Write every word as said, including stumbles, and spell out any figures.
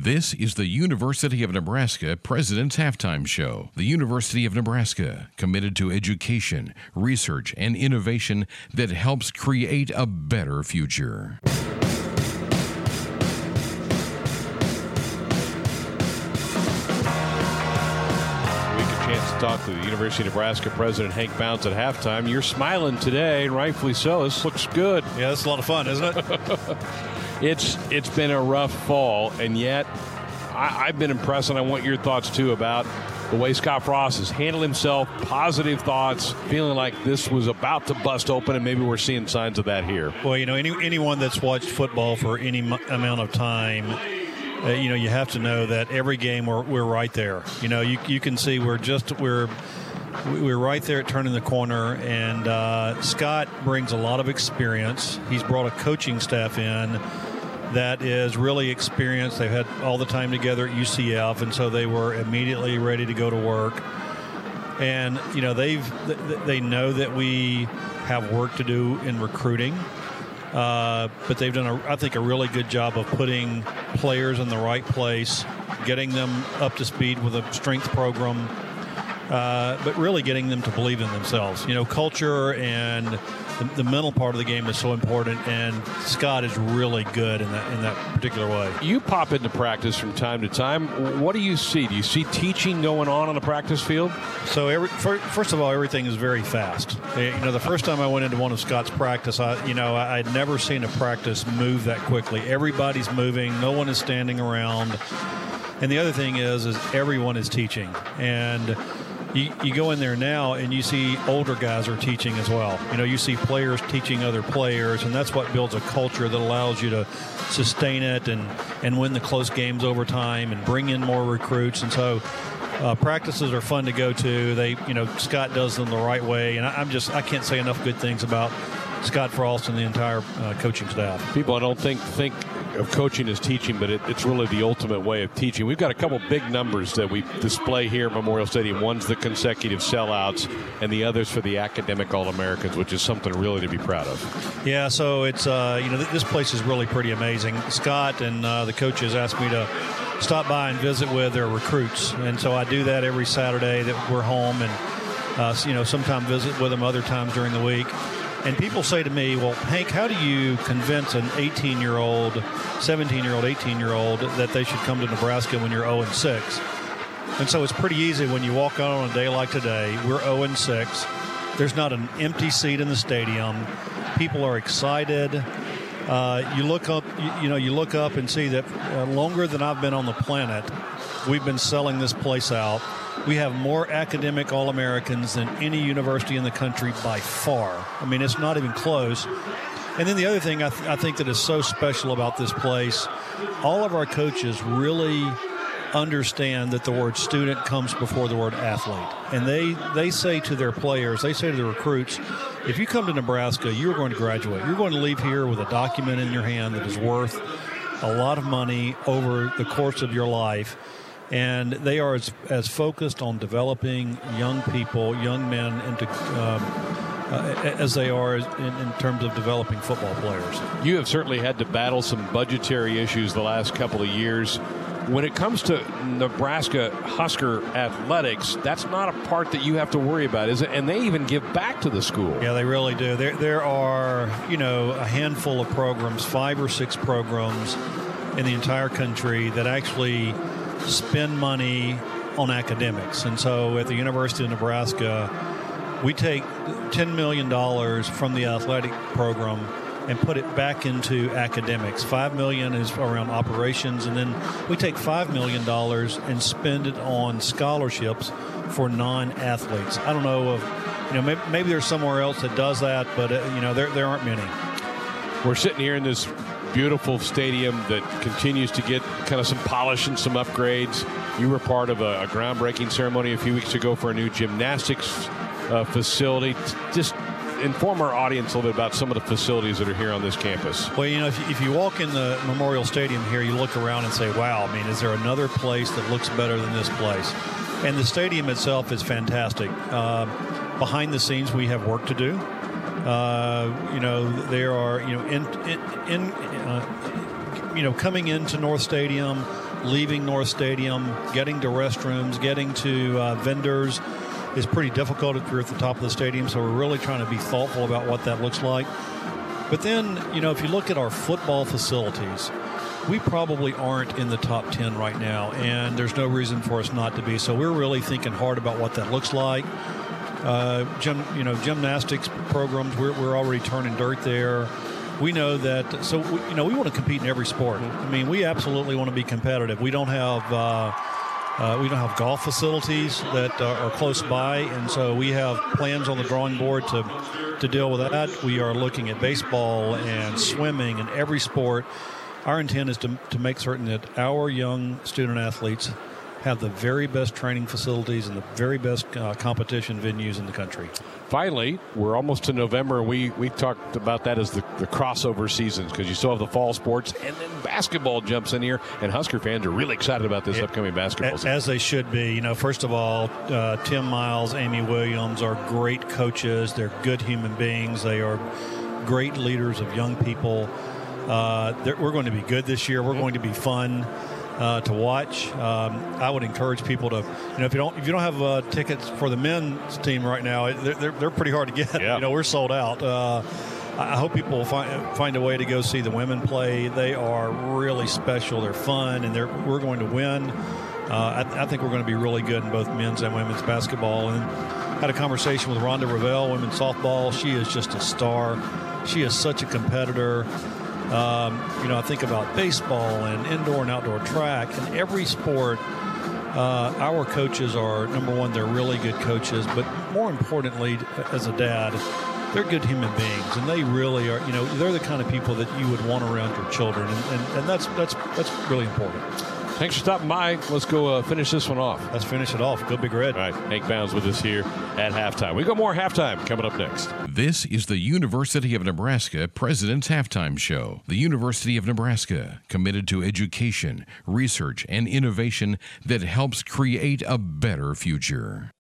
This is the University of Nebraska President's Halftime Show. The University of Nebraska, committed to education, research, and innovation that helps create a better future. Chance to talk to the University of Nebraska President Hank Bounds at halftime. You're smiling today, and rightfully so. This looks good. Yeah, it's a lot of fun, isn't it? it's it's been a rough fall, and yet I, I've been impressed, and I want your thoughts too about the way Scott Frost has handled himself. Positive thoughts, feeling like this was about to bust open, and maybe we're seeing signs of that here. Well, you know, any, anyone that's watched football for any m- amount of time. Uh, you know, you have to know that every game we're we're right there. You know, you you can see we're just we're we're right there at turning the corner. And uh, Scott brings a lot of experience. He's brought a coaching staff in that is really experienced. They've had all the time together at U C F, and so they were immediately ready to go to work. And you know, they've they know that we have work to do in recruiting. Uh, but they've done, a, I think, a really good job of putting players in the right place, getting them up to speed with a strength program, uh, but really getting them to believe in themselves. You know, culture and the, the mental part of the game is so important, and Scott is really good in that in that particular way. You pop into practice from time to time. What do you see? Do you see teaching going on on the practice field? So, every, for, first of all, everything is very fast. You know, the first time I went into one of Scott's practice, I, you know, I, I'd never seen a practice move that quickly. Everybody's moving. No one is standing around. And the other thing is, is everyone is teaching. And you, you go in there now and you see older guys are teaching as well. You know, you see players teaching other players, and that's what builds a culture that allows you to sustain it and, and win the close games over time and bring in more recruits. And so Uh, practices are fun to go to. They, you know, Scott does them the right way, and I, I'm just, I can't say enough good things about Scott Frost and the entire uh, coaching staff. People, I don't think think of coaching as teaching, but it, it's really the ultimate way of teaching. We've got a couple big numbers that we display here at Memorial Stadium. One's the consecutive sellouts, and the other's for the academic All-Americans, which is something really to be proud of. Yeah, so it's, uh, you know, th- this place is really pretty amazing. Scott and uh, the coaches asked me to stop by and visit with their recruits, and so I do that every Saturday that we're home, and uh, you know, sometimes visit with them other times during the week. And people say to me, well, Hank, how do you convince an eighteen-year-old, seventeen-year-old, eighteen-year-old that they should come to Nebraska when you're oh and six? And so it's pretty easy when you walk out on a day like today. We're oh and six. There's not an empty seat in the stadium. People are excited. Uh, you look up, you, you know, you look up and see that uh, longer than I've been on the planet, we've been selling this place out. We have more academic All-Americans than any university in the country by far. I mean, it's not even close. And then the other thing I, th- I think that is so special about this place, all of our coaches really understand that the word student comes before the word athlete. And they, they say to their players, they say to the recruits, if you come to Nebraska, you're going to graduate. You're going to leave here with a document in your hand that is worth a lot of money over the course of your life. And they are as, as focused on developing young people, young men, into um, uh, as they are in, in terms of developing football players. You have certainly had to battle some budgetary issues the last couple of years. When it comes to Nebraska Husker athletics, that's not a part that you have to worry about, is it? And they even give back to the school. Yeah, they really do. There, there are, you know, a handful of programs, five or six programs in the entire country that actually spend money on academics. And so at the University of Nebraska, we take ten million dollars from the athletic program and put it back into academics. five million dollars is around operations, and then we take five million dollars and spend it on scholarships for non-athletes. I don't know if, you know, maybe, maybe there's somewhere else that does that, but, uh, you know, there there aren't many. We're sitting here in this beautiful stadium that continues to get kind of some polish and some upgrades. You were part of a, a groundbreaking ceremony a few weeks ago for a new gymnastics uh, facility. Just inform our audience a little bit about some of the facilities that are here on this campus. Well, you know, if you, if you walk in the Memorial Stadium here, you look around and say, wow, I mean, is there another place that looks better than this place? And the stadium itself is fantastic. Uh, behind the scenes, we have work to do. Uh, you know, there are, you know, in, in, in uh, you know, coming into North Stadium, leaving North Stadium, getting to restrooms, getting to uh, vendors is pretty difficult if you're at the top of the stadium. So we're really trying to be thoughtful about what that looks like. But then, you know, if you look at our football facilities, we probably aren't in the top ten right now, and there's no reason for us not to be. So we're really thinking hard about what that looks like. Uh, gym, you know, gymnastics programs, we're, we're already turning dirt there. We know that, so, we, you know, we want to compete in every sport. I mean, we absolutely want to be competitive. We don't have, uh, uh, we don't have golf facilities that uh, are close by, and so we have plans on the drawing board to, to deal with that. We are looking at baseball and swimming and every sport. Our intent is to, to make certain that our young student athletes have the very best training facilities and the very best uh, competition venues in the country. Finally, we're almost to November, and we, we talked about that as the, the crossover seasons, because you still have the fall sports, and then basketball jumps in here, and Husker fans are really excited about this it, upcoming basketball season. As they should be. You know, first of all, uh, Tim Miles, Amy Williams are great coaches. They're good human beings. They are great leaders of young people. Uh, we're going to be good this year. We're going to be fun uh, to watch. Um, I would encourage people to, you know, if you don't if you don't have uh, tickets for the men's team right now, they're, they're, they're pretty hard to get. Yeah. You know, we're sold out. Uh, I hope people will find find a way to go see the women play. They are really special. They're fun, and they're we're going to win. Uh, I, I think we're going to be really good in both men's and women's basketball. And had a conversation with Rhonda Revelle, women's softball. She is just a star. She is such a competitor. Um, you know, I think about baseball and indoor and outdoor track, and every sport, uh, our coaches are, number one, they're really good coaches, but more importantly, as a dad, they're good human beings, and they really are, you know, they're the kind of people that you would want around your children, and, and, and that's that's that's really important. Thanks for stopping by. Let's go uh, finish this one off. Let's finish it off. Go Big Red. All right, Hank Bounds with us here at halftime. We got more halftime coming up next. This is the University of Nebraska President's Halftime Show. The University of Nebraska, committed to education, research, and innovation that helps create a better future.